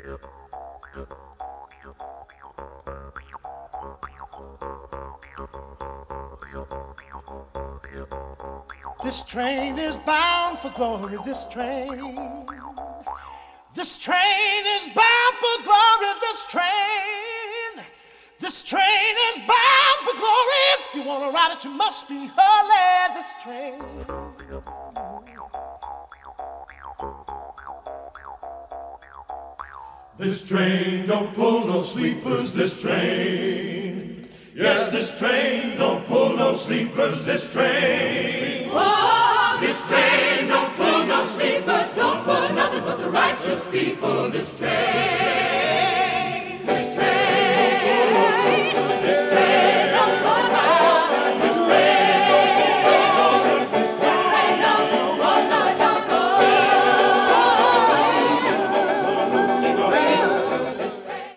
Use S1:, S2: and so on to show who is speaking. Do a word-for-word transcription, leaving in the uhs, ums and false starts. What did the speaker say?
S1: This train is bound for glory, this train. This train is bound for glory, this train. This train is bound for glory. If you want to ride it, you must be early, this train.
S2: This train don't pull no sleepers, this train. Yes, this train don't pull no sleepers, this train.
S3: Oh, this train don't pull no sleepers, don't pull nothing but the righteous people, this train. This train.